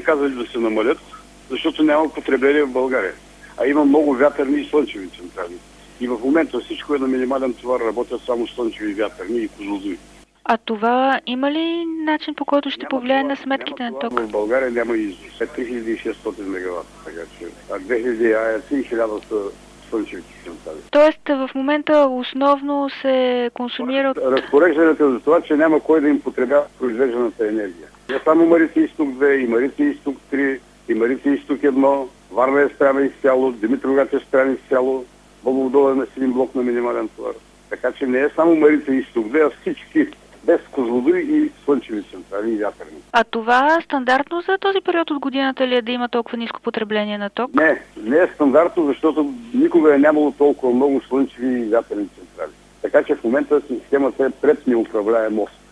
казали да се намалят, защото няма потребление в България. А има много вятърни и слънчеви централи. И в момента всичко е на минимален товар, работят само слънчеви, вятърни и козлодуи. А това има ли начин, по който ще повлияе на сметките на ток? В България няма износ. 3600 мегаватта, така че 2000 АЕЦ и 1000 са слънчевите централи. Тоест в момента основно се консумира... Разпореждането за това, че няма кой да им потребява произвежданата енергия. Не само Марица изток 2, и Марица изток 3, и Марица изток 1, Варна е спряна изцяло, Димитровград е спряна изцяло, Бобов дол е на един блок на минимален товар. Така че не е само Марица изток 2, а всички, без козлодуи и слънчеви централи и вятърни. А това стандартно за този период от годината ли е да има толкова ниско потребление на ток? Не е стандартно, защото никога е нямало толкова много слънчеви и вятърни централи. Така че в момента системата е пред неуправляем мост.